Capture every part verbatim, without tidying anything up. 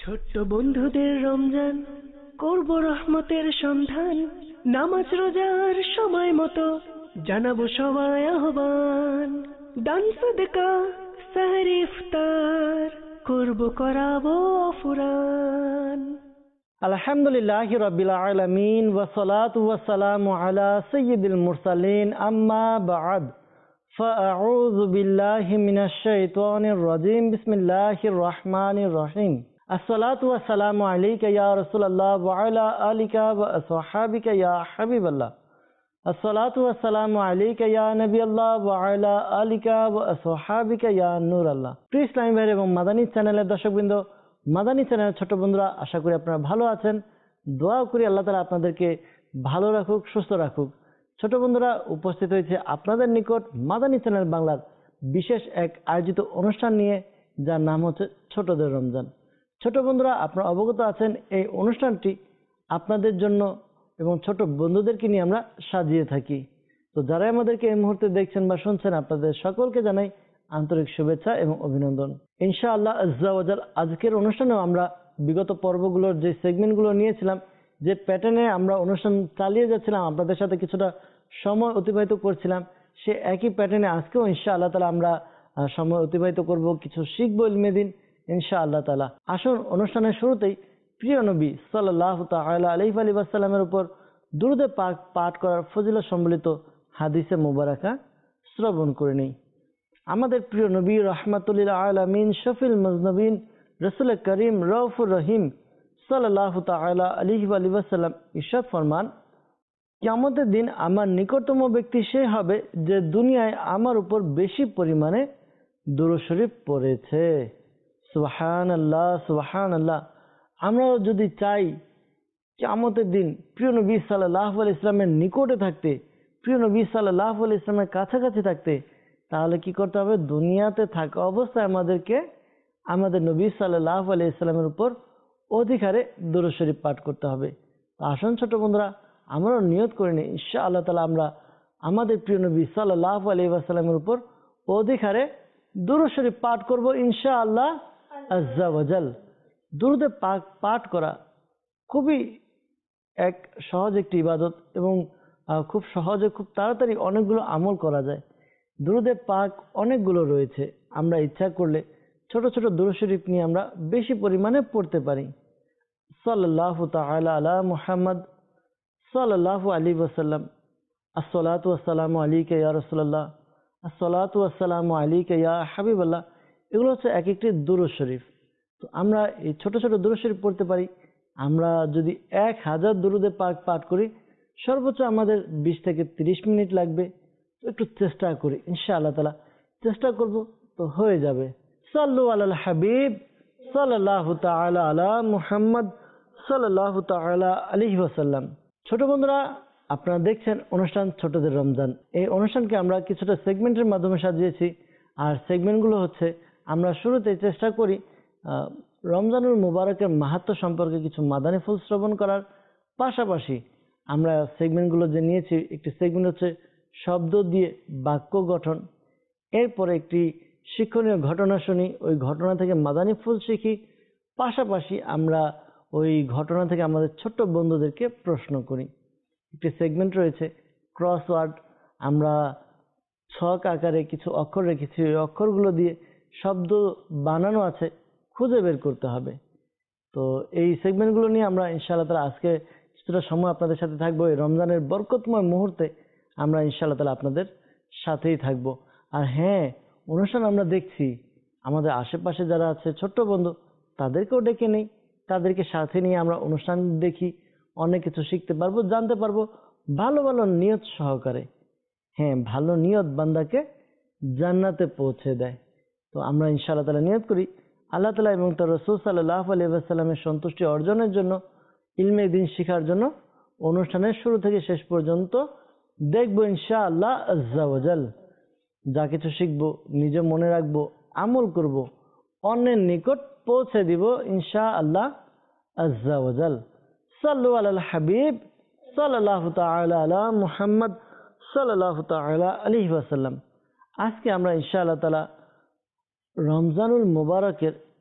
ছোট্ট বন্ধুদের রমজান করব রহমতের সন্ধান, নামাজ রোজার সময় মতো জানাবো সবাই আহ্বান, দান সাদকা সাহরি ইফতার করব করাবো ফুরান। আলহামদুলিল্লাহি রাব্বিল আলামিন ওয়া সালাতু ওয়া সালামু আলা সাইয়্যিদিল মুরসালিন আম্মা বা'দ ফাআউযু বিল্লাহি মিনাশ শাইতানির রাজীম বিসমিল্লাহির রহমানির রহিম। আসসালাতু ওয়া সালামু আলাইকা ইয়া রাসূলুল্লাহ ওয়া আলা আলিকা ওয়া আসহাবিকা ইয়া হাবিবাল্লাহ। আসসালাতু ওয়া সালামু আলাইকা ইয়া নবিয়াল্লাহ ওয়া আলা আলিকা ওয়া আসহাবিকা ইয়া নূরাল্লাহ। প্রিয় ইসলামী ভাই এবং মাদানী চ্যানেলের দর্শকবৃন্দ, মাদানী চ্যানেলের ছোট বন্ধুরা, আশা করি আপনারা ভালো আছেন। দোয়া করি আল্লাহ তাআলা আপনাদেরকে ভালো রাখুক, সুস্থ রাখুক। ছোট বন্ধুরা, উপস্থিত হয়েছে আপনাদের নিকট মাদানী চ্যানেল বাংলার বিশেষ এক আয়োজিত অনুষ্ঠান নিয়ে, যার নাম হচ্ছে ছোটদের রমজান। ছোট বন্ধুরা, আপনারা অবগত আছেন এই অনুষ্ঠানটি আপনাদের জন্য এবং ছোট বন্ধুদেরকে নিয়ে আমরা সাজিয়ে থাকি। তো যারা আমাদেরকে এই মুহূর্তে দেখছেন বা শুনছেন, আপনাদের সকলকে জানাই আন্তরিক শুভেচ্ছা এবং অভিনন্দন। ইনশাআল্লাহ আজ্জা ওয়া জাল আজকের অনুষ্ঠানেও আমরা বিগত পর্বগুলোর যে সেগমেন্টগুলো নিয়েছিলাম, যে প্যাটার্নে আমরা অনুষ্ঠান চালিয়ে যাচ্ছিলাম, আপনাদের সাথে কিছুটা সময় অতিবাহিত করছিলাম, সে একই প্যাটার্নে আজকেও ইনশাআল্লাহ তাআলা আমরা সময় অতিবাহিত করব, কিছু শিখবো ইলমে দ্বীন ইনশাআল্লাহ তাআলা। আসুন অনুষ্ঠানের শুরুতেই প্রিয় নবী সাল্লাল্লাহু তাআলা আলাইহি ওয়া সাল্লামের উপর দুরূদে পাক পাঠ করার ফজিলত সম্বলিত হাদিসে মুবারাকা শ্রবণ করে নেই। আমাদের প্রিয় নবী রাহমাতুল লিল আলামিন, শফিল মুজনবিন, রাসূল করিম রউফুর রহিম সাল্লাল্লাহু তাআলা আলাইহি ওয়া সাল্লাম ইরশাদ ফরমান, কিয়ামতের দিন আমার নিকটতম ব্যক্তি সে হবে যে দুনিয়ায় আমার উপর বেশি পরিমাণে দুরূদ শরীফ পড়েছে। সুবহানাল্লাহ, সুবহানাল্লাহ। আমরাও যদি চাই কিয়ামতের দিন প্রিয় নবী সাল্লাল্লাহু আলাইহি ইসলামের নিকটে থাকতে, প্রিয় নবী সাল্লাল্লাহু আলাইহি ইসলামের কাছাকাছি থাকতে, তাহলে কি করতে হবে? দুনিয়াতে থাকা অবস্থায় আমাদেরকে আমাদের নবী সাল্লাল্লাহু আলাইহি ইসলামের উপর অধিক হারে দুরূদ শরীফ পাঠ করতে হবে। আসুন ছোট বন্ধুরা, আমরাও নিয়ত করে নিই ইনশাআল্লাহ তাআলা আমরা আমাদের প্রিয় নবী সাল্লাল্লাহু আলাইহি ওয়াসাল্লামের উপর অধিক হারে দুরূদ শরীফ পাঠ করব ইনশাআল্লাহ আজ্জা ওয়া জাল। দুরূদে পাক পাঠ করা খুবই এক সহজ একটি ইবাদত এবং খুব সহজে খুব তাড়াতাড়ি অনেকগুলো আমল করা যায়। দুরূদে পাক অনেকগুলো রয়েছে, আমরা ইচ্ছা করলে ছোট ছোট দুরূদ শরীফ নিয়ে আমরা বেশি পরিমাণে পড়তে পারি। সাল্লাল্লাহু তাআলা আলা মুহাম্মদ সাল্লাল্লাহু আলাইহি ওয়াসাল্লাম, আসসালাতু ওয়াসসালামু আলাইকা ইয়া রাসূলুল্লাহ, আসসালাতু ওয়াসসালামু আলাইকা ইয়া হাবিবাল্লাহ। এগুলো হচ্ছে এক একটি দুরূদ শরীফ। তো আমরা এই ছোট ছোট দুরূদ শরীফ পড়তে পারি। আমরা যদি এক হাজার দুরূদে পাক পাঠ করি, সর্বোচ্চ আমাদের বিশ থেকে তিরিশ মিনিট লাগবে। একটু চেষ্টা করি ইনশাআল্লাহ তাআলা, চেষ্টা করব তো হয়ে যাবে। সাল্লু আলাল হাবিব সাল্লাল্লাহু তাআলা আলা মুহাম্মদ সাল্লাল্লাহু তাআলা আলাইহি ওয়াসাল্লাম। ছোট বন্ধুরা, আপনারা দেখছেন অনুষ্ঠান ছোটদের রমজান। এই অনুষ্ঠানকে আমরা কিছুটা সেগমেন্টের মাধ্যমে সাজিয়েছি। আর সেগমেন্টগুলো হচ্ছে, আমরা শুরুতে চেষ্টা করি রমজানুল মুবারকের মাহাত্ম্য সম্পর্কে কিছু মাদানী ফুল শ্রবণ করার পাশাপাশি আমরা সেগমেন্টগুলো যে নিয়েছি, একটি সেগমেন্ট হচ্ছে শব্দ দিয়ে বাক্য গঠন, এরপরে একটি শিক্ষণীয় ঘটনা শুনি, ওই ঘটনা থেকে মাদানী ফুল শিখি, পাশাপাশি আমরা ওই ঘটনা থেকে আমাদের ছোট্ট বন্ধুদেরকে প্রশ্ন করি। একটি সেগমেন্ট রয়েছে ক্রসওয়ার্ড, আমরা ছক আকারে কিছু অক্ষর রেখেছি, ওই অক্ষরগুলো দিয়ে শব্দ বানানো আছে, খুঁজে বের করতে হবে। তো এই সেগমেন্টগুলো নিয়ে আমরা ইনশাআল্লাহ তাআলা আজকে কিছুটা সময় আপনাদের সাথে থাকবো। এই রমজানের বরকতময় মুহূর্তে আমরা ইনশাআল্লাহ তাআলা আপনাদের সাথেই থাকবো। আর হ্যাঁ, অনুষ্ঠান আমরা দেখছি, আমাদের আশেপাশে যারা আছে ছোট্ট বন্ধু, তাদেরকেও ডেকে নেই, তাদেরকে সাথে নিয়ে আমরা অনুষ্ঠান দেখি, অনেক কিছু শিখতে পারবো, জানতে পারবো ভালো ভালো নিয়ত সহকারে। হ্যাঁ, ভালো নিয়ত বান্দাকে জান্নাতে পৌঁছে দেয়। তো আমরা ইনশাআল্লাহ তাআলা নিয়ত করি আল্লাহ তাআলা এবং তার রাসূল সাল্লাল্লাহু আলাইহি ওয়াসাল্লামের সন্তুষ্টি অর্জনের জন্য, ইলমে দ্বীন শিখার জন্য অনুষ্ঠানের শুরু থেকে শেষ পর্যন্ত দেখবো ইনশাআল্লাহ আজ্জা ওয়া জাল। যা কিছু শিখবো নিজে মনে রাখবো, আমল করব, অন্যের নিকট পৌঁছে দিব ইনশাআল্লাহ আজ্জা ওয়া জাল। সাল্লু আলাল হাবিব সাল্লাল্লাহু তাআলা আলা মুহাম্মদ সাল্লাল্লাহু তাআলা আলাইহি ওয়াসাল্লাম। আজকে আমরা ইনশাআল্লাহ তাআলা রমজানুল মুবারকের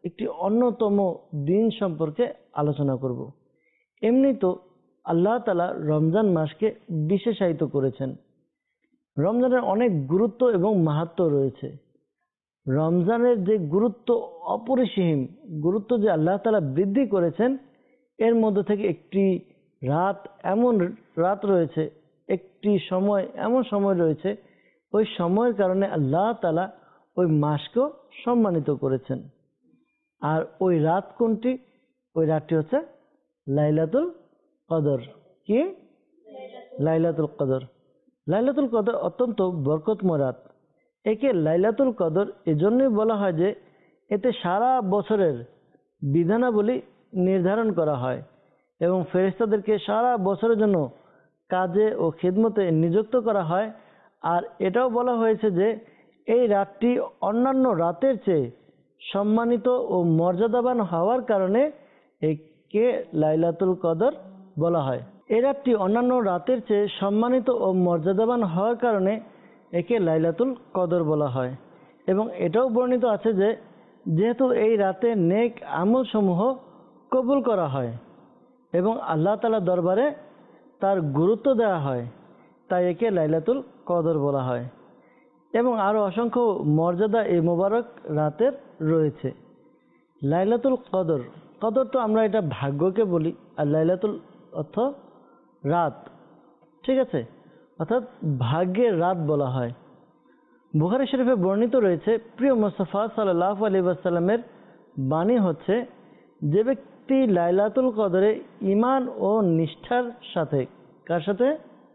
একটি অন্যতম দিন সম্পর্কে আলোচনা করব। এমনি তো আল্লাহ তাআলা রমজান মাসকে বিশেষায়িত করেছেন। রমজানের অনেক গুরুত্ব এবং মাহাত্ম্য রয়েছে। রমজানের যে গুরুত্ব, অপরিসীম গুরুত্ব যে আল্লাহ তাআলা বৃদ্ধি করেছেন, এর মধ্যে থেকে একটি রাত এমন রাত রয়েছে, একটি সময় এমন সময় রয়েছে, ওই সময়ের কারণে আল্লাহ তাআলা ওই মাসকেও সম্মানিত করেছেন। আর ওই রাত কোনটি? ওই রাতটি হচ্ছে লাইলাতুল কদর। কি? লাইলাতুল কদর। লাইলাতুল কদর অত্যন্ত বরকতময় রাত। একে লাইলাতুল কদর এজন্যই বলা হয় যে এতে সারা বছরের বিধানাবলী নির্ধারণ করা হয় এবং ফেরেশতাদেরকে সারা বছরের জন্য কাজে ও খিদমতে নিযুক্ত করা হয়। আর এটাও বলা হয়েছে যে এই রাতটি অন্যান্য রাতের চেয়ে সম্মানিত ও মর্যাদাবান হওয়ার কারণে একে লাইলাতুল কদর বলা হয়। এই রাতটি অন্যান্য রাতের চেয়ে সম্মানিত ও মর্যাদাবান হওয়ার কারণে একে লাইলাতুল কদর বলা হয়। এবং এটাও বর্ণিত আছে যে যেহেতু এই রাতে নেক আমল সমূহ কবুল করা হয় এবং আল্লাহ তাআলার দরবারে তার গুরুত্ব দেওয়া হয়, তাই একে লাইলাতুল কদর বলা হয়। এবং আরও অসংখ্য মর্যাদা এই মোবারক রাতের রয়েছে। লাইলাতুল কদর, কদর তো আমরা এটা ভাগ্যকে বলি, আর লাইলাতুল অর্থ রাত, ঠিক আছে, অর্থাৎ ভাগ্যের রাত বলা হয়। বুখারী শরীফে বর্ণিত রয়েছে, প্রিয় মুস্তাফা সাল্লাল্লাহু আলাইহি ওয়াসাল্লামের বাণী হচ্ছে, যে ব্যক্তি লাইলাতুল কদরে ঈমান ও নিষ্ঠার সাথে, কার সাথে?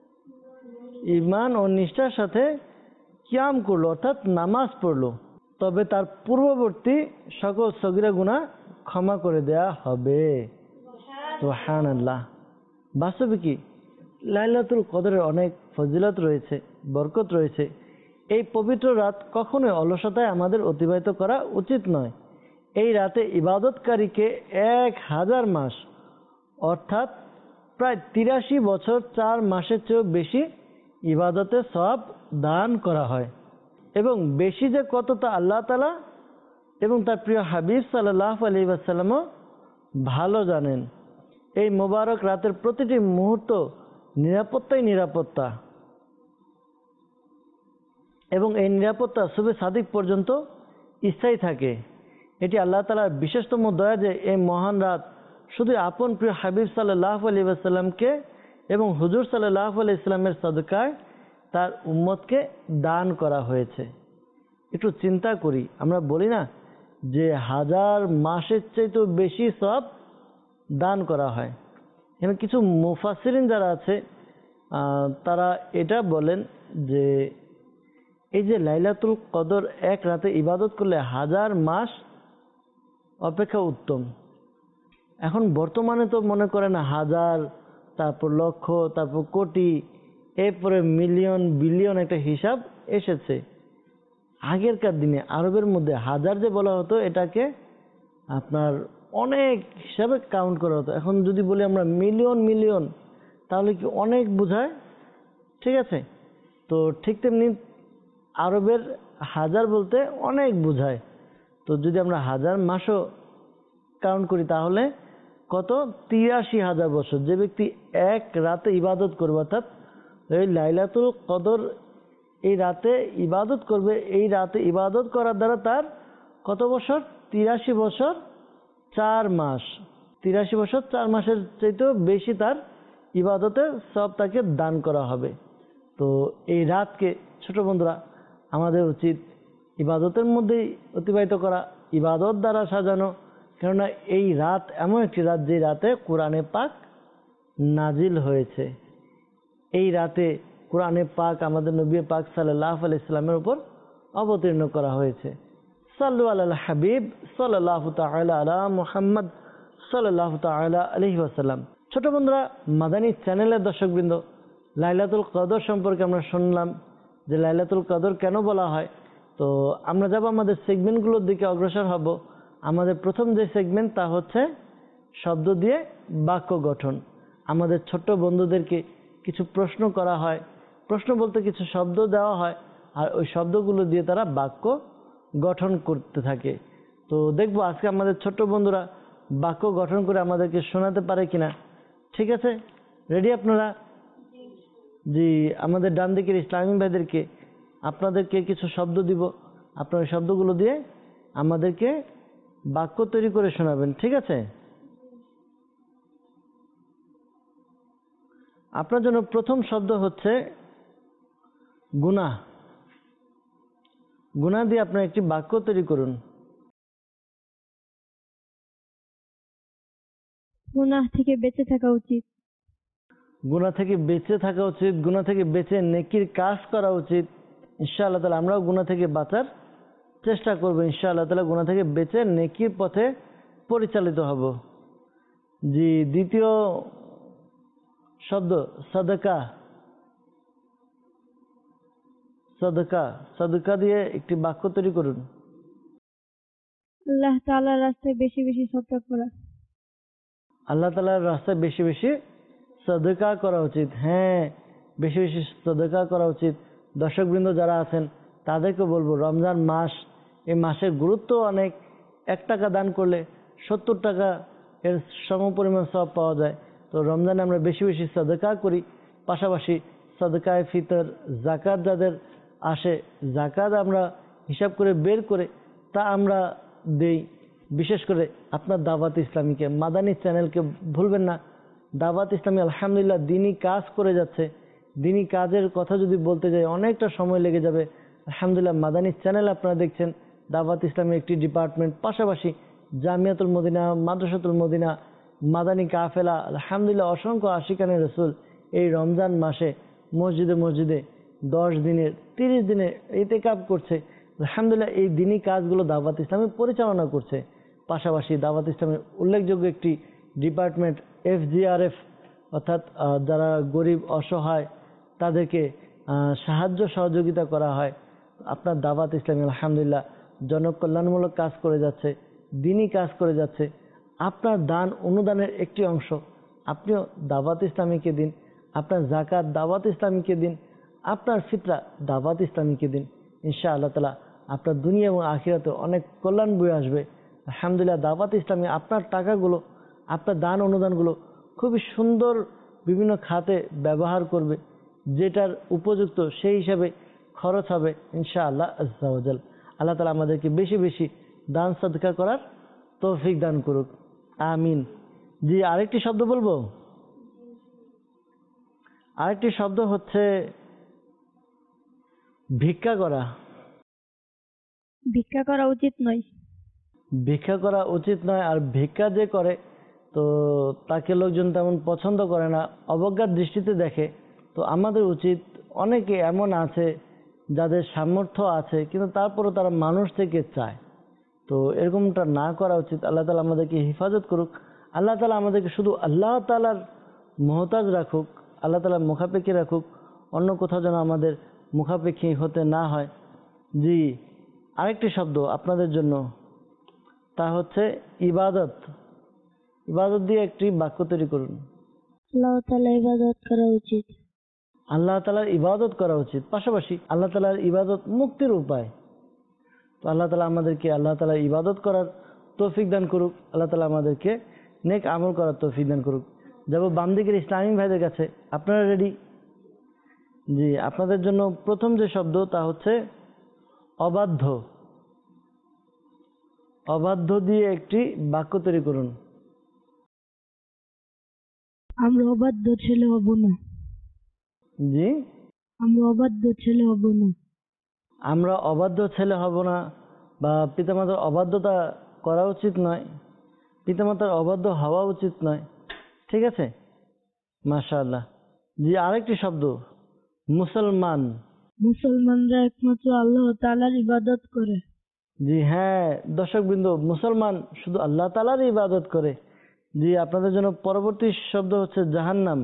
ঈমান ও নিষ্ঠার সাথে কিয়াম করলো, অর্থাৎ নামাজ পড়লো, তবে তার পূর্ববর্তী সকল সগীরা গুনাহ ক্ষমা করে দেয়া হবে। সুবহানাল্লাহ। বাস্তবে কি লাইলাতুল কদরের অনেক ফজিলত রয়েছে, বরকত রয়েছে। এই পবিত্র রাত কখনোই অলসতায় আমাদের অতিবাহিত করা উচিত নয়। এই রাতে ইবাদতকারীকে এক হাজার মাস অর্থাৎ প্রায় তিরাশি বছর চার মাসের চেয়েও বেশি ইবাদতের সওয়াব দান করা হয়। এবং বেশি যে কত তা আল্লাহ তাআলা এবং তার প্রিয় হাবিব সাল্লাল্লাহু আলাইহি ওয়াসাল্লামও ভালো জানেন। এই মোবারক রাতের প্রতিটি মুহূর্ত নিরাপত্তাই নিরাপত্তা, এবং এই নিরাপত্তা শুভে সাদিক পর্যন্ত স্থায়ী থাকে। এটি আল্লাহ তাআলার বিশেষতম দয়া যে এই মহান রাত শুধু আপন প্রিয় হাবিব সাল্লাল্লাহু আলাইহি ওয়াসাল্লামকে এবং হুজুর সাল্লাল্লাহু আলাইহি ওয়াসাল্লামের সাদকায় তার উম্মতকে দান করা হয়েছে। একটু চিন্তা করি, আমরা বলি না যে হাজার মাসের চাইতেও বেশি সওয়াব দান করা হয়। এখানে কিছু মুফাসসিরিন যারা আছে তারা এটা বলেন যে এই যে লাইলাতুল কদর এক রাতে ইবাদত করলে হাজার মাস অপেক্ষা উত্তম। এখন বর্তমানে তো মনে করেন হাজার, তারপর লক্ষ, তারপর কোটি, এরপরে মিলিয়ন, বিলিয়ন একটা হিসাব এসেছে। আগেরকার দিনে আরবের মধ্যে হাজার যে বলা হতো এটাকে আপনার অনেক হিসাবে কাউন্ট করা হতো। এখন যদি বলি আমরা মিলিয়ন মিলিয়ন, তাহলে কি অনেক বোঝায়, ঠিক আছে? তো ঠিক তেমনি আরবের হাজার বলতে অনেক বোঝায়। তো যদি আমরা হাজার মাসও কাউন্ট করি তাহলে কত? তিরাশি হাজার বছর। যে ব্যক্তি এক রাতে ইবাদত করবে, অর্থাৎ এই লাইলাতুল কদর এই রাতে ইবাদত করবে, এই রাতে ইবাদত করার দ্বারা তার কত বছর? তিরাশি বছর চার মাস। তিরাশি বছর চার মাসের চাইতেও বেশি তার ইবাদতের সওয়াব তাকে দান করা হবে। তো এই রাতকে ছোট বন্ধুরা আমাদের উচিত ইবাদতের মধ্যেই অতিবাহিত করা, ইবাদত দ্বারা সাজানো। কেননা এই রাত এমন একটি রাত যে রাতে কোরআনে পাক নাজিল হয়েছে। এই রাতে কোরআনে পাক আমাদের নবী পাক সাল্লাল্লাহু আলাইহি ওয়াসাল্লামের উপর অবতীর্ণ করা হয়েছে। সাল্লু আলাল হাবিব সাল্লাল্লাহু তাআলা আলা মুহাম্মদ সাল্লাল্লাহু তাআলা আলাইহি ওয়াসাল্লাম। ছোট বন্ধুরা, মাদানী চ্যানেলের দর্শকবৃন্দ, লাইলাতুল কদর সম্পর্কে আমরা শুনলাম যে লাইলাতুল কদর কেন বলা হয়। তো আমরা যাব আমাদের সেগমেন্টগুলোর দিকে অগ্রসর হব। আমাদের প্রথম যে সেগমেন্ট তা হচ্ছে শব্দ দিয়ে বাক্য গঠন। আমাদের ছোট্ট বন্ধুদেরকে কিছু প্রশ্ন করা হয়, প্রশ্ন বলতে কিছু শব্দ দেওয়া হয়, আর ওই শব্দগুলো দিয়ে তারা বাক্য গঠন করতে থাকে। তো দেখবো আজকে আমাদের ছোট্ট বন্ধুরা বাক্য গঠন করে আমাদেরকে শোনাতে পারে কিনা। ঠিক আছে, রেডি আপনারা? জি, আমাদের ডান দিকের ইসলামী ভাইদেরকে আপনাদেরকে কিছু শব্দ দিব, আপনার শব্দগুলো দিয়ে আমাদেরকে বাক্য তৈরি করে শোনাবেন। ঠিক আছে? আপনার জন্য প্রথম শব্দ হচ্ছে গুনাহ। গুনাহ দিয়ে আপনার একটি বাক্য তৈরি করুন। গুনাহ থেকে বেঁচে থাকা উচিত। গুনাহ থেকে বেঁচে থাকা উচিত, গুনাহ থেকে বেঁচে নেকির কাজ করা উচিত। ইনশাআল্লাহ তাআলা আমরাও গুনাহ থেকে বাঁচার চেষ্টা করব। ইনশাআল্লাহ তাআলা গুনাহ থেকে বেঁচে নেকির পথে পরিচালিত হব। জি, দ্বিতীয় শব্দ সাদাকা। সাদাকা সাদাকা দিয়ে একটি বাক্য তৈরি করুন। আল্লাহ তাআলার রাস্তায় বেশি বেশি সদকা করা। আল্লাহ তাআলার রাস্তায় বেশি বেশি সাদাকা করা উচিত। হ্যাঁ, বেশি বেশি সাদাকা করা উচিত। দর্শকবৃন্দ যারা আছেন তাদেরকে বলবো, রমজান মাস, এই মাসের গুরুত্ব অনেক। এক টাকা দান করলে সত্তর টাকা এর সমপরিমাণ সওয়াব পাওয়া যায়। তো রমজানে আমরা বেশি বেশি সাদাকা করি। পাশাপাশি সাদাকায়ে ফিতর, যাকাত যাদের আসে, যাকাত আমরা হিসাব করে বের করে তা আমরা দেই। বিশেষ করে আপনার দাওয়াত ইসলামীকে, মাদানী চ্যানেলকে ভুলবেন না। দাওয়াত ইসলামী আলহামদুলিল্লাহ দিনই কাজ করে যাচ্ছে। দিনই কাজের কথা যদি বলতে যাই অনেকটা সময় লেগে যাবে। আলহামদুলিল্লাহ মাদানী চ্যানেল আপনারা দেখছেন, দাওয়াত ইসলামের একটি ডিপার্টমেন্ট, পাশাপাশি জামিয়াতুল মদিনা, মাদ্রাসাতুল মদিনা, মাদানী কাফেলা, আলহামদুলিল্লাহ অসংখ্য আশিকানে রসুল এই রমজান মাসে মসজিদে মসজিদে দশ দিনের তিরিশ দিনের ইতিকাফ করছে। আলহামদুলিল্লাহ এই দিনই কাজগুলো দাওয়াত ইসলামী পরিচালনা করছে। পাশাপাশি দাওয়াত ইসলামের উল্লেখযোগ্য একটি ডিপার্টমেন্ট এফজিআরএফ, অর্থাৎ যারা গরিব অসহায় তাদেরকে সাহায্য সহযোগিতা করা হয়। আপনার দাওয়াত ইসলামী আলহামদুলিল্লাহ জনকল্যাণমূলক কাজ করে যাচ্ছে, দিনই কাজ করে যাচ্ছে। আপনার দান অনুদানের একটি অংশ আপনিও দাওয়াত ইসলামীকে দিন, আপনার যাকাত দাওয়াত ইসলামীকে দিন, আপনার ফিতরা দাওয়াত ইসলামীকে দিন। ইনশাআল্লাহ তাআলা আপনার দুনিয়া এবং আখিরাতে অনেক কল্যাণ বয়ে আসবে। আলহামদুলিল্লাহ দাওয়াত ইসলামী আপনার টাকাগুলো, আপনার দান অনুদানগুলো খুবই সুন্দর বিভিন্ন খাতে ব্যবহার করবে, যেটার উপযুক্ত সেই হিসাবে খরচ হবে ইনশাআল্লাহ আজ্জা ওয়া জাল। আল্লাহ তাআলা আমাদেরকে বেশি বেশি দান সাদকা করার তৌফিক দান করুক, আমিন। জি, আরেকটি শব্দ বলবো। আরেকটি শব্দ হচ্ছে ভিক্ষা করা। ভিক্ষা করা উচিত নয়। ভিক্ষা করা উচিত নয়। আর ভিক্ষা যে করে তো তাকে লোকজন তেমন পছন্দ করে না, অবজ্ঞার দৃষ্টিতে দেখে। তো আমাদের উচিত, অনেকে এমন আছে যাদের সামর্থ্য আছে কিন্তু তারপরও তারা মানুষ থেকে চায়, তো এরকমটা না করা উচিত। আল্লাহ তাআলা আমাদেরকে হেফাজত করুক। আল্লাহ তাআলা আমাদেরকে শুধু আল্লাহ তাআলার মোহতাজ রাখুক, আল্লাহ তাআলার মুখাপেক্ষী রাখুক, অন্য কোথাও যেন আমাদের মুখাপেক্ষী হতে না হয়। জি, আরেকটি শব্দ আপনাদের জন্য, তা হচ্ছে ইবাদত। ইবাদত দিয়ে একটি বাক্য তৈরি করুন। আল্লাহ তাআলার ইবাদত করা উচিত। আল্লাহ তাআলার ইবাদত করা উচিত। পাশাপাশি আল্লাহ তাআলার ইবাদত মুক্তির উপায়। তো আল্লাহ তাআলা আমাদেরকে আল্লাহ তাআলার ইবাদত করার তৌফিক দান করুক। আল্লাহ তাআলা আমাদেরকে নেক আমল করার তৌফিক দান করুক। যাব বাম দিকের ইসলামী ভাইদের কাছে, আপনারা রেডি? জি, আপনাদের জন্য প্রথম যে শব্দ তা হচ্ছে অবাধ্য। অবাধ্য দিয়ে একটি বাক্য তৈরি করুন। আমরা অবাধ্য ছেলে হব না। জি, আমরা অবাধ্য ছেলে হব না। আমরা অবাধ্য ছেলে হব না, বা পিতামাতার অবাধ্যতা করা উচিত নয়, পিতামাতার অবাধ্য হওয়া উচিত নয়। ঠিক আছে, মাশাআল্লাহ। জি, আরেকটি শব্দ মুসলমান। মুসলমানরা একমাত্র আল্লাহ তাআলার ইবাদত করে। জি হ্যাঁ দর্শকবৃন্দ, মুসলমান শুধু আল্লাহ তাআলার ইবাদত করে। জি, আপনাদের জন্য পরবর্তী শব্দ হচ্ছে জাহান্নাম।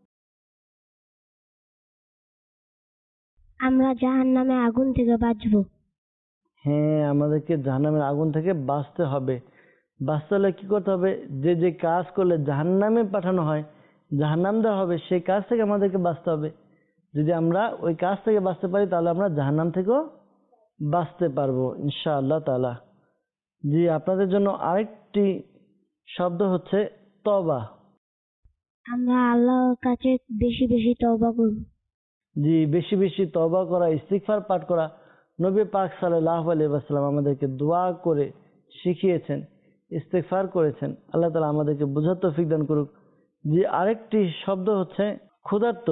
আমরা জাহান্নামে আগুন থেকে বাঁচব। হ্যাঁ, আমাদেরকে জাহান্নামের আগুন থেকে বাঁচতে হবে। বাঁচতে হলে কি করতে হবে? যে যে কাজ করলে জাহান্নামে পাঠানো হয়, জাহান্নাম দেওয়া হবে, সেই কাজ থেকে আমাদেরকে বাঁচতে হবে। যদি আমরা ওই কাজ থেকে বাঁচতে পারি তাহলে আমরা জাহান্নাম থেকেও বাঁচতে পারবো ইনশাআল্লাহ তাআলা। জি, আপনাদের জন্য আরেকটি শব্দ হচ্ছে তওবা। আমরা আল্লাহর কাছে বেশি বেশি তওবা করব। জি, বেশি বেশি তওবা করা, ইস্তিগফার পাঠ করা। নবী পাক সাল্লাল্লাহু আলাইহি ওয়াসাল্লাম আমাদেরকে দোয়া করে শিখিয়েছেন, ইস্তিগফার করেছেন। আল্লাহ তাআলা আমাদেরকে বোঝার তৌফিক দান করুক। জি, আরেকটি শব্দ হচ্ছে ক্ষুধার্ত।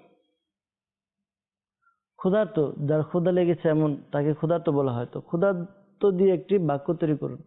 ক্ষুধার্ত, যার ক্ষুধা লেগেছে এমন তাকে ক্ষুধার্ত বলা হয়। তো ক্ষুধার্ত দিয়ে একটি বাক্য তৈরি করুন।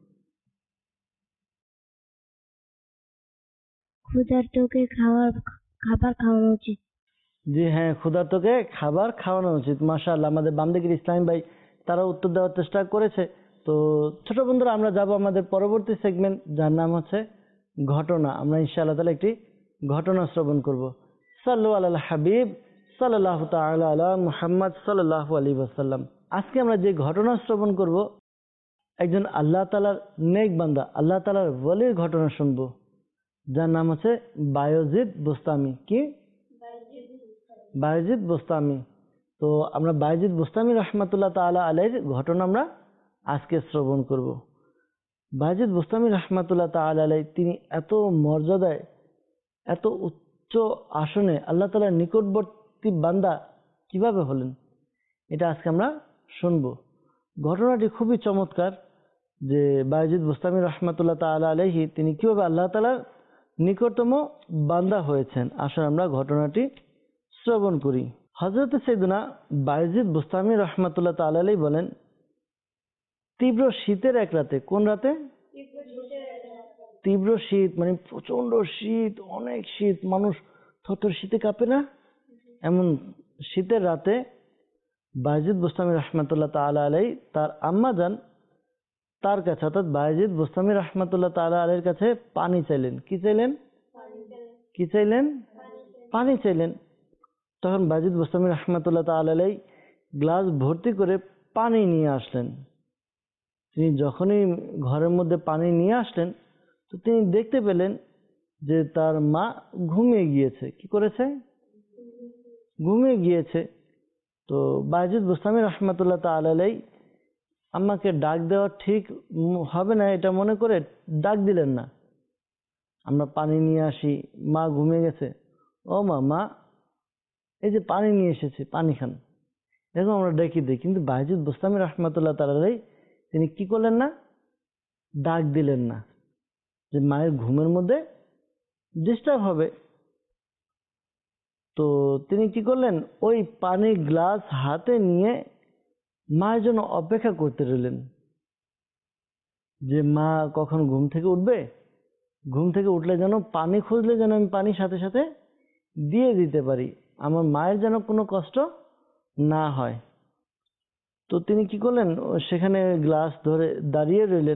ক্ষুধার্তকে খাবার খাবার খাওয়ানো উচিত। জি হ্যাঁ, ক্ষুধার্তকে খাবার খাওয়ানো উচিত। মাশাআল্লাহ, আমাদের বামদিকের ইসলাম ভাই তারা উত্তর দেওয়ার চেষ্টা করেছে। তো ছোট বন্ধুরা, আমরা যাব আমাদের পরবর্তী সেগমেন্ট, যার নাম হচ্ছে ঘটনা। আমরা ইনশাআল্লাহ তাআলা একটি ঘটনা শ্রবণ করব। সাল্লু আলাল হাবিব সাল্লাল্লাহু তাআলা আলা মুহাম্মদ সাল্লাল্লাহু আলাইহি ওয়াসাল্লাম। আজকে আমরা যে ঘটনা শ্রবণ করব, একজন আল্লাহ তাআলার নেক বান্দা, আল্লাহ তাআলার ওয়ালির ঘটনা শুনব, যার নাম হচ্ছে বায়জিদ বুস্তামি। কি? বায়জিদ বুস্তামি। তো আমরা বায়জিদ বুস্তামি রহমাতুল্লাহ তাআলা আলাইহির ঘটনা আমরা আজকে শ্রবণ করব। বায়জিদ বুস্তামি রহমাতুল্লাহ তাআলা আলাইহি তিনি এত মর্যাদায়, এত উচ্চ আসনে আল্লাহ তাআলার নিকটবর্তী বান্দা কিভাবে হলেন, এটা আজকে আমরা শুনব। ঘটনাটি খুবই চমৎকার যে বায়জিদ বুস্তামি রহমাতুল্লাহ তাআলা আলাইহি তিনি কিভাবে আল্লাহ তাআলার নিকটতম বান্দা হয়েছেন। আসলে আমরা ঘটনাটি শ্রবণ করি। হযরত সাইয়েদনা বায়জিদ বুস্তামি রহমাতুল্লাহ তাআলা আলাইহি বলেন, তীব্র শীতের এক রাতে, কোন রাতে? তীব্র শীত মানে প্রচন্ড শীত, অনেক শীত, মানুষ থরথর শীতে কাঁপে না, এমন শীতের রাতে বায়জিদ বুস্তামি রহমাতুল্লাহ তাআলা আলাইহি তার আম্মা জান তার কাছে, অর্থাৎ বায়জিদ বুস্তামি রহমাতুল্লাহ তাআলা আলাইহির কাছে পানি চাইলেন। কি চাইলেন? কি চাইলেন? পানি চাইলেন। তখন বায়জিদ বুস্তামি রহমাতুল্লাহ তাআলা আলাইহি গ্লাস ভর্তি করে পানি নিয়ে আসলেন। তিনি যখনই ঘরের মধ্যে পানি নিয়ে আসলেন, তো তিনি দেখতে পেলেন যে তার মা ঘুমিয়ে গিয়েছে। কি করেছে? ঘুমিয়ে গিয়েছে। তো বায়জিদ বুস্তামি রহমাতুল্লাহ তাআলা আলাইহি আম্মাকে ডাক দেওয়া ঠিক হবে না এটা মনে করে ডাক দিলেন না। আমরা পানি নিয়ে আসি, মা ঘুমিয়ে গেছে, ও মা, মা এই যে পানি নিয়ে এসেছি, পানি খান, এরকম আমরা ডেকে দিই। কিন্তু বায়জিদ বুস্তামি রহমাতুল্লাহ তাআলা আলাইহি তিনি কি করলেন না? ডাক দিলেন না, যে মায়ের ঘুমের মধ্যে ডিস্টার্ব হবে। তো তিনি কি করলেন? ওই পানির গ্লাস হাতে নিয়ে মায়ের জন্য অপেক্ষা করতে রইলেন, যে মা কখন ঘুম থেকে উঠবে, ঘুম থেকে উঠলে যেন পানি খুঁজলে যেন আমি পানির সাথে সাথে দিয়ে দিতে পারি, আমার মায়ের যেন কোনো কষ্ট না হয়। তো তিনি কি করলেন? সেখানে গ্লাস ধরে দাঁড়িয়ে রইলেন।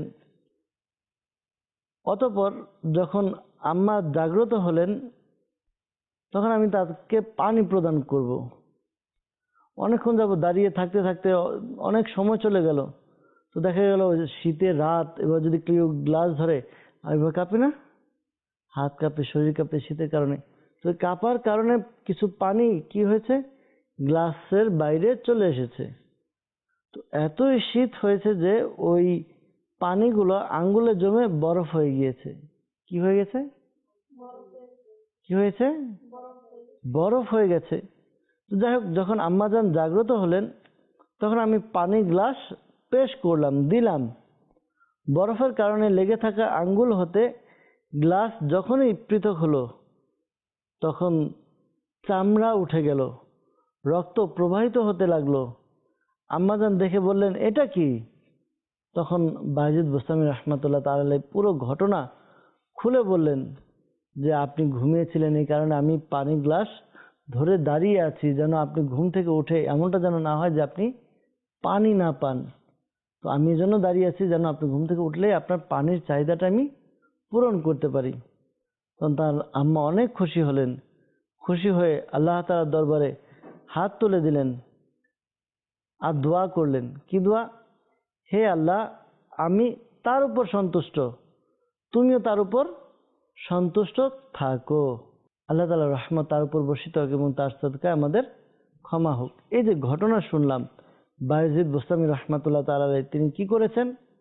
অতঃপর যখন আম্মা জাগ্রত হলেন, তখন আমি তাকে পানি প্রদান করব। অনেকক্ষণ যাব দাঁড়িয়ে থাকতে থাকতে অনেক সময় চলে গেল। তো দেখা গেল শীতের রাত, এবার যদি কেউ গ্লাস ধরে আর এবার কাঁপে না, হাত কাঁপে, শরীর কাঁপে শীতের কারণে। তো কাঁপার কারণে কিছু পানি কি হয়েছে? গ্লাসের বাইরে চলে এসেছে। তো এতই শীত হয়েছে যে ওই পানিগুলো আঙ্গুলে জমে বরফ হয়ে গিয়েছে। কি হয়ে গেছে? কি হয়েছে? বরফ হয়ে গেছে। তো যাই হোক, যখন আম্মাজান জাগ্রত হলেন, তখন আমি পানি গ্লাস পেশ করলাম, দিলাম। বরফের কারণে লেগে থাকা আঙ্গুল হতে গ্লাস যখনই পৃথক হলো, তখন চামড়া উঠে গেল, রক্ত প্রবাহিত হতে লাগলো। আম্মাজান দেখে বললেন, এটা কি? তখন বায়জিদ বুস্তামি রহমাতুল্লাহ তাআলা আলাইহি পুরো ঘটনা খুলে বললেন, যে আপনি ঘুমিয়েছিলেন, এই কারণে আমি পানি গ্লাস ধরে দাঁড়িয়ে আছি, যেন আপনি ঘুম থেকে উঠে এমনটা যেন না হয় যে আপনি পানি না পান। তো আমি এই জন্য দাঁড়িয়ে আছি যেন আপনি ঘুম থেকে উঠলেই আপনার পানির চাহিদাটা আমি পূরণ করতে পারি। তখন তার আম্মা অনেক খুশি হলেন। খুশি হয়ে আল্লাহ তাআলার দরবারে হাত তুলে দিলেন আর দোয়া করলেন। কি দোয়া? হে আল্লাহ, আমি তার উপর সন্তুষ্ট, তুমিও তার উপর সন্তুষ্ট থাকো। আল্লাহ তাআলার রহমত তার উপর বর্ষিত হোক এবং তার সদকায় আমাদের ক্ষমা হোক। এই যে ঘটনা শুনলাম, বায়জিদ বুস্তামি রহমাতুল্লাহ তাআলা আলাইহি তিনি কি করেছেন?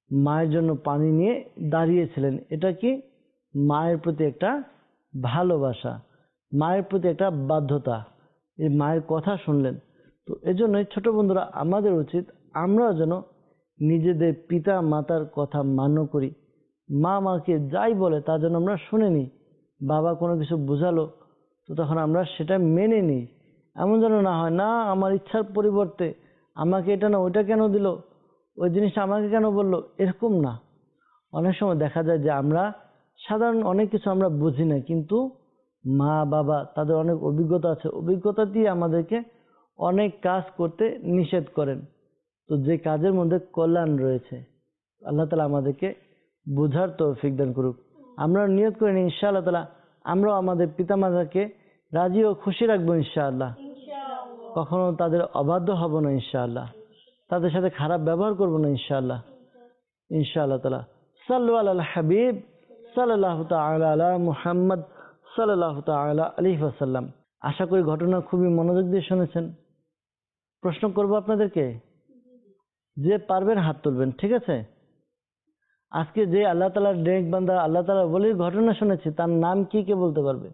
মায়ের জন্য পানি নিয়ে দাঁড়িয়েছিলেন। এটা কি মায়ের প্রতি একটা ভালোবাসা, মায়ের প্রতি একটা বাধ্যতা, এই মায়ের কথা শুনলেন। তো এজন্যই ছোট বন্ধুরা আমাদের উচিত আমরাও যেন নিজেদের পিতা মাতার কথা মান্য করি। মা মাকে যাই বলে তা যেন আমরা শুনে নিই। বাবা কোনো কিছু বোঝালো তো তখন আমরা সেটা মেনে নিই। এমন যেন না হয়, না আমার ইচ্ছার পরিবর্তে আমাকে এটা না ওইটা কেন দিল, ওই জিনিসটা আমাকে কেন বললো, এরকম না। অনেক সময় দেখা যায় যে আমরা সাধারণ অনেক কিছু আমরা বুঝি না, কিন্তু মা বাবা তাদের অনেক অভিজ্ঞতা আছে, অভিজ্ঞতা দিয়ে আমাদেরকে অনেক কাজ করতে নিষেধ করেন। তো যে কাজের মধ্যে কল্যাণ রয়েছে, আল্লাহ তাআলা আমাদেরকে বোঝার তৌফিক দান করুক। আমরা নিয়ত করে নিই ইনশাআল্লাহ তাআলা আমরাও আমাদের পিতামাতাকে রাজি ও খুশি রাখবো ইনশাআল্লাহ। কখনো তাদের অবাধ্য হব না ইনশাআল্লাহ, তাদের সাথে খারাপ ব্যবহার করব না ইনশাআল্লাহ ইনশাআল্লাহ তাআলা। সাল্লু আলাল হাবিব সাল্লাল্লাহু তাআলা আলা মুহাম্মদ সাল্লাল্লাহু তাআলা আলাইহি ওয়াসাল্লাম। আশা করি ঘটনা খুবই মনোযোগ দিয়ে শুনেছেন। প্রশ্ন করব আপনাদেরকে, যে পারবেন হাত তুলবেন, ঠিক আছে? আজকে যে আল্লাহ তাআলার নেক বান্দা আল্লাহ তাআলার ওলির ঘটনা শুনেছি, তার নাম কি কে বলতে পারবে?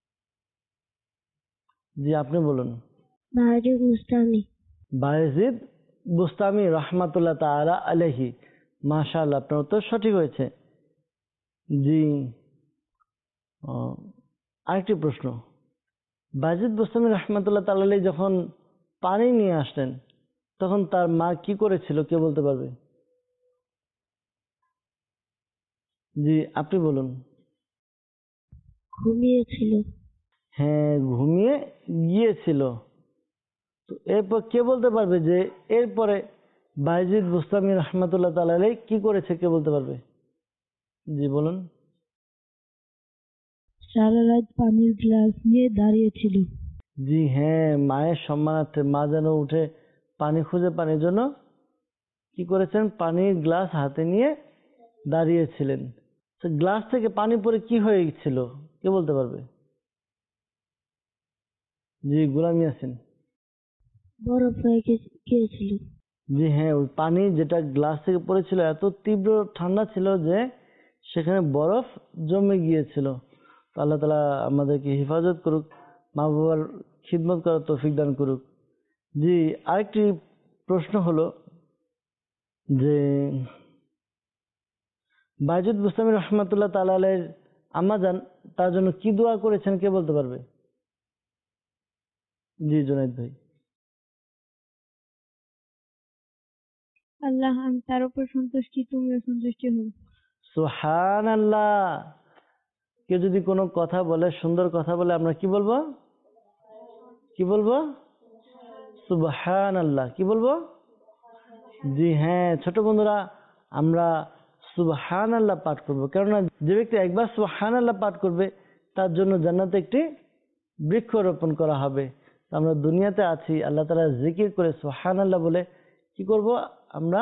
জি আপনি বলুন। বায়েজিদ বুস্তামি। বায়েজিদ বুস্তামি রাহমাতুল্লাহ তাআলা আলাইহি। মাশাআল্লাহ, আপনার উত্তর সঠিক হয়েছে। জি আরেকটি প্রশ্ন, বায়েজিদ বুস্তামি রাহমাতুল্লাহ তাআলা আলাইহি যখন পানি নিয়ে আসলেন তখন তার মা কি করেছিল, কে বলতে পারবে? জি আপনি বলুন। ঘুমিয়েছিল। হ্যাঁ, ঘুমিয়ে গিয়েছিল। তো এরপর কে বলতে পারবে যে এরপরে বায়েজিদ বুস্তামি রাহমাতুল্লাহ তাআলা আলাইহি কি করেছে, কে বলতে পারবে? জি বলুন। সারা রাত পানির গ্লাস নিয়ে দাঁড়িয়েছিল। জি হ্যাঁ, মায়ের সম্মানার্থে মা যেন উঠে পানি খুঁজে পানির জন্য কি করেছেন, পানির গ্লাস হাতে নিয়ে দাঁড়িয়েছিলেন। গ্লাস থেকে পানি পড়ে কি হয়ে গেছিল, কে বলতে পারবে? জি গোলাম ইয়াসিন। বরফ হয়ে গিয়েছিল। জি হ্যাঁ, ওই পানি যেটা গ্লাস থেকে পড়েছিল এত তীব্র ঠান্ডা ছিল যে সেখানে বরফ জমে গিয়েছিল। আল্লাহ তাআলা আমাদেরকে হেফাজত করুক, মা বাবার খিদমত করার তৌফিক দান করুক। জি আরেকটি প্রশ্ন হলো যে বায়েজিদ বুস্তামি রাহমাতুল্লাহ তাআলা আলাইহির আম্মাজান তার জন্য কি দোয়া করেছেন, কে বলতে পারবে? জি জুনায়েদ ভাই। আল্লাহ আমি তার উপর সন্তুষ্টি, তুমিও সন্তুষ্টি হও। সুবহানাল্লাহ। কেউ যদি কোনো কথা বলে, সুন্দর কথা বলে, আমরা কি বলবো? কি বলবো? সুবহানাল্লাহ। কি বলবো? জি হ্যাঁ ছোট বন্ধুরা, আমরা সুবহানাল্লাহ পাঠ করব, কেননা যে ব্যক্তি একবার সুবহানাল্লাহ পাঠ করবে তার জন্য জান্নাতে একটি বৃক্ষ রোপণ করা হবে। আমরা দুনিয়াতে আছি, আল্লাহ তাআলা জিকির করে সুবহানাল্লাহ বলে কি করব, আমরা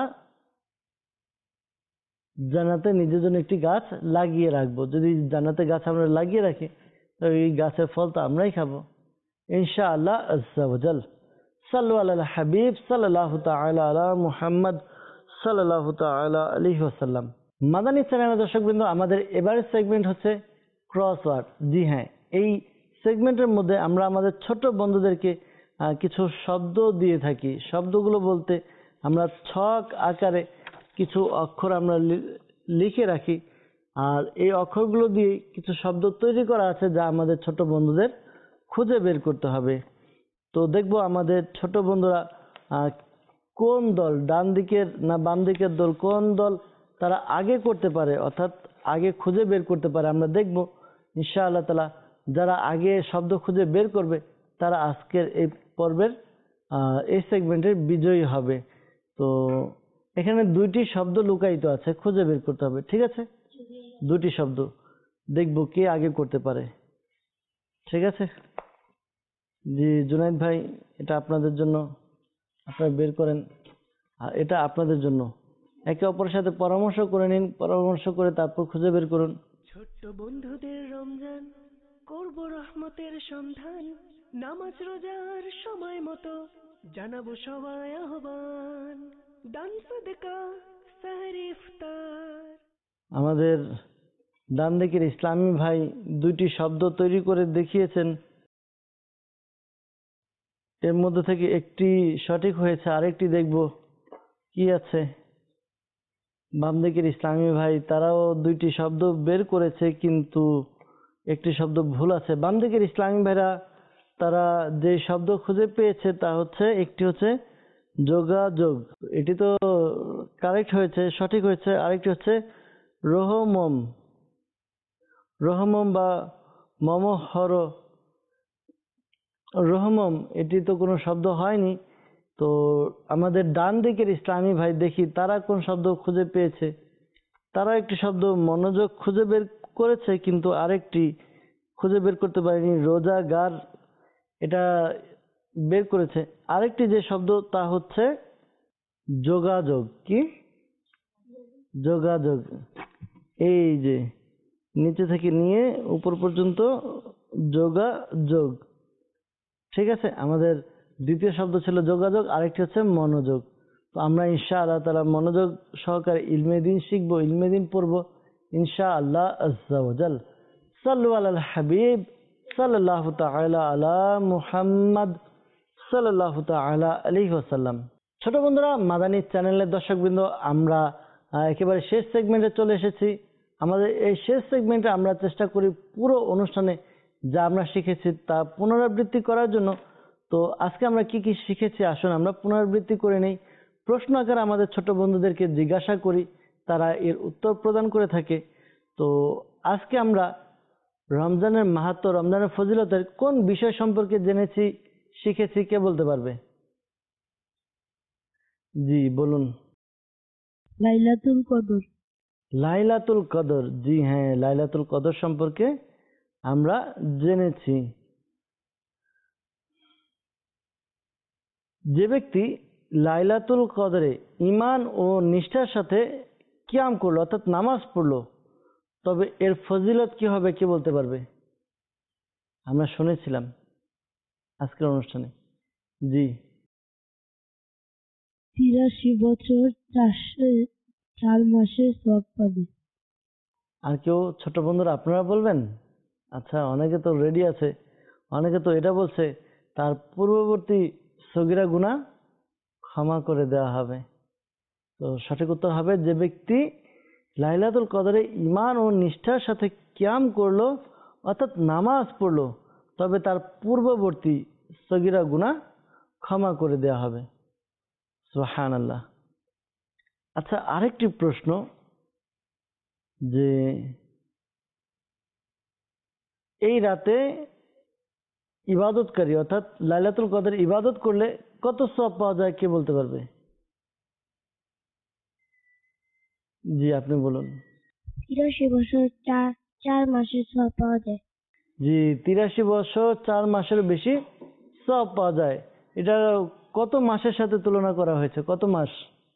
জান্নাতে নিজের জন্য একটি গাছ লাগিয়ে রাখবো। যদি জান্নাতে গাছ আমরা লাগিয়ে রাখি তো এই গাছের ফল তো আমরাই খাবো ইনশাআল্লাহ আজ্জা ওয়া জাল। সাল্লু আলাল হাবিব সাল্লাল্লাহু তাআলা আলা মুহাম্মদ সাল্লাল্লাহু তাআলা আলাইহি ওয়াসাল্লাম। মাদানী চ্যানেলের দর্শকবৃন্দ, আমাদের এবারের সেগমেন্ট হচ্ছে ক্রসওয়ার্ড। জি হ্যাঁ, এই সেগমেন্টের মধ্যে আমরা আমাদের ছোট বন্ধুদেরকে কিছু শব্দ দিয়ে থাকি। শব্দগুলো বলতে আমরা ছক আকারে কিছু অক্ষর আমরা লিখে রাখি, আর এই অক্ষরগুলো দিয়ে কিছু শব্দ তৈরি করা আছে যা আমাদের ছোট বন্ধুদের খুঁজে বের করতে হবে। তো দেখবো আমাদের ছোট বন্ধুরা কোন দল, ডান দিকের না বাম দিকের দল, কোন দল তারা আগে করতে পারে, অর্থাৎ আগে খুঁজে বের করতে পারে। আমরা দেখবো ইনশাআল্লাহ তাআলা যারা আগে শব্দ খুঁজে বের করবে তারা আজকের এই পর্বের এই সেগমেন্টের বিজয়ী হবে। তো এখানে দুইটি শব্দ লুকায়িত আছে, খুঁজে বের করতে হবে, ঠিক আছে? দুটি শব্দ, দেখবো কে আগে করতে পারে, ঠিক আছে? জি জুনায়েদ ভাই, এটা আপনাদের জন্য, আপনারা বের করেন। আর এটা আপনাদের জন্য, একে অপরের সাথে পরামর্শ করে নিন, পরামর্শ করে তারপর খুঁজে বের করুন। ছোট্ট বন্ধুদের রমজান, করব রহমতের সন্ধান, নামাজ রোজার সময় মতো জানাবো সবাই আহ্বান। দান সাদকা সাহরি ইফতার। আমাদের ডান দিকের ইসলামী ভাই দুইটি শব্দ তৈরি করে দেখিয়েছেন, এর মধ্যে থেকে একটি সঠিক হয়েছে, আরেকটি দেখব কি আছে। বাম দিকের ইসলামী ভাই তারাও দুইটি শব্দ বের করেছে, কিন্তু একটি শব্দ ভুল আছে। বাম দিকের ইসলামী ভাইরা তারা যে শব্দ খুঁজে পেয়েছে তা হচ্ছে, একটি হচ্ছে যোগাযোগ, এটি তো কারেক্ট হয়েছে, সঠিক হয়েছে। আরেকটি হচ্ছে রহমম, রহমম বা মমহর রহমম, এটি তো কোনো শব্দ হয়নি। তো আমাদের ডান দিকের ইসলামী ভাই দেখি তারা কোন শব্দ খুঁজে পেয়েছে। তারা একটি শব্দ মনোযোগ খুঁজে বের করেছে, কিন্তু আরেকটি খুঁজে বের করতে পারেনি, রোজাগার, এটা বের করেছে। আরেকটি যে শব্দ তা হচ্ছে যোগাযোগ। কি? যোগাযোগ। এই যে নিচে থেকে নিয়ে উপর পর্যন্ত যোগাযোগ। ঠিক আছে, আমাদের দ্বিতীয় শব্দ ছিল যোগাযোগ, আরেকটি হচ্ছে মনোযোগ। তো আমরা ইনশাআল্লাহ তাআলা মনোযোগ সহকারে ইলমে দ্বীন শিখবো, ইলমে দ্বীন পড়বো ইনশাআল্লাহ আজ্জা ওয়া জাল। সাল্লু আলাল হাবিব সাল্লাল্লাহু তাআলা আলা মুহাম্মদ সাল্লাল্লাহু তাআলা আলাইহি ওয়াসাল্লাম। ছোট বন্ধুরা, মাদানী চ্যানেলের দর্শকবৃন্দ, আমরা একেবারে শেষ সেগমেন্টে চলে এসেছি। আমাদের এই শেষ সেগমেন্টে আমরা চেষ্টা করি পুরো অনুষ্ঠানে যা আমরা শিখেছি তা পুনরাবৃত্তি করার জন্য। তো আজকে আমরা কি কি শিখেছি আসুন আমরা পুনরাবৃত্তি করে নেই। প্রশ্ন আকারে আমাদের ছোট বন্ধুদেরকে জিজ্ঞাসা করি, তারা এর উত্তর প্রদান করে থাকে। তো আজকে আমরা রমজানের মাহাত্ম্য, রমজানের ফজিলতের কোন বিষয় সম্পর্কে জেনেছি, শিখেছি, কে বলতে পারবে? জি বলুন। লাইলাতুল কদর। লাইলাতুল কদর, জি হ্যাঁ, লাইলাতুল কদর সম্পর্কে আমরা জেনেছি। যে ব্যক্তি লাইলাতুল কদরে ঈমান ও নিষ্ঠার সাথে কিয়াম করলো, অর্থাৎ নামাজ পড়লো, তবে এর ফজিলত কি হবে, কে বলতে পারবে? আমরা শুনেছিলাম আজকের অনুষ্ঠানে। জি। তিরাশি বছর চারশো চার মাসে সওয়াব পাবে। আর কেউ ছোট বন্ধুরা আপনারা বলবেন? আচ্ছা, অনেকে তো রেডি আছে। অনেকে তো এটা বলছে তার পূর্ববর্তী সগীরা গুনাহ ক্ষমা করে দেওয়া হবে। তো সঠিক উত্তর হবে, যে ব্যক্তি লাইলাতুল কদরে ঈমান ও নিষ্ঠার সাথে কিয়াম করলো, অর্থাৎ নামাজ পড়লো, তবে তার পূর্ববর্তী সগীরা গুনাহ ক্ষমা করে দেওয়া হবে। সুবহানাল্লাহ। আচ্ছা, আরেকটি প্রশ্ন, যে এই রাতে ইবাদতকারী, অর্থাৎ লাইলাতুল কদরে ইবাদত করলে কত সওয়াব পাওয়া যায়, কে বলতে পারবে? জি আপনি বলুন। তিরাশি বছর চার চার মাসে সওয়াব পাওয়া যায়। জি, তিরাশি বছর চার মাসের বেশি সওয়াব পাওয়া যায়। এটা কত মাসের সাথে তুলনা করা হয়েছে? কত মাস?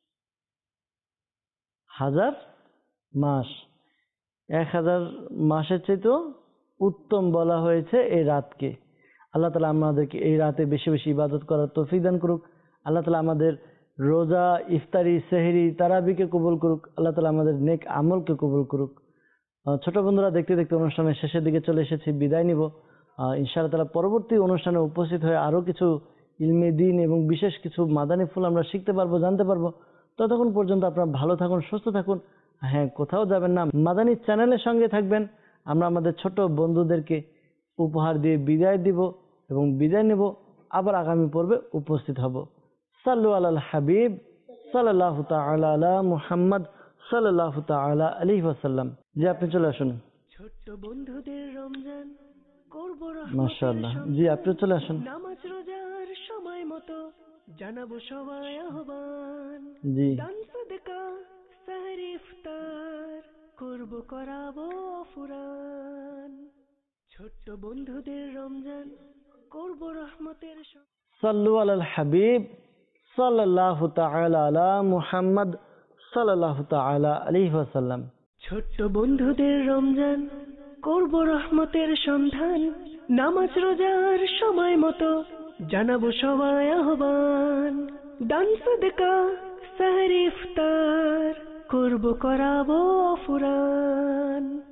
হাজার মাস। এক হাজার মাসের চাইতেও উত্তম বলা হয়েছে এই রাতকে। আল্লাহ তাআলা আমাদেরকে এই রাতে বেশি বেশি ইবাদত করার তৌফিক দান করুক। আল্লাহ তাআলা আমাদের রোজা, ইফতারি, সেহরি, তারাবিকে কবুল করুক। আল্লাহ তাআলা আমাদের নেক আমলকে কবুল করুক। ছোট বন্ধুরা, দেখতে দেখতে অনুষ্ঠানের শেষের দিকে চলে এসেছি, বিদায় নিব। ইনশাআল্লাহ তাআলা পরবর্তী অনুষ্ঠানে উপস্থিত হয়ে আরো কিছু ইলমে দ্বীন এবং বিশেষ কিছু মাদানী ফুল আমরা শিখতে পারবো, জানতে পারবো। ততক্ষণ পর্যন্ত আপনারা ভালো থাকুন, সুস্থ থাকুন। হ্যাঁ, কোথাও যাবেন না, মাদানী চ্যানেলের সঙ্গে থাকবেন। আমরা আমাদের ছোট বন্ধুদেরকে উপহার দিয়ে বিদায় দিব এবং বিদায় নেব, আবার আগামী পর্বে উপস্থিত হব। সাল্লু আলাল হাবিব সাল্লাল্লাহু তাআলা আলা মুহাম্মদ সাল্লাল্লাহু তাআলা আলাইহি ওয়াসাল্লাম। জি আপনি চলে আসুন। ছোট্ট বন্ধুদের রমজান করব মাশাআল্লাহ। রহমতের জি আপনি চলে আসুন। নামাজ রোজার সময় মতো জানাবো সবাই আহ্বান। জি। দান সাদকা সাহরি ইফতার করব করাবো ফুরান। ছোট্ট বন্ধুদের রমজান করব রহমতের সাল্লু আলাল হাবিব সাল্লাল্লাহু তাআলা আলা মুহাম্মদ সাল্লাল্লাহু তাআলা আলাইহি ওয়াসাল্লাম। ছোট্ট বন্ধুদের রমজান করব রহমতের সন্ধান। নামাজ রোজার সময় মতো জানাবো সবাই আহ্বান। দান সাদকা সাহরি ইফতার করব করাবো ফুরান।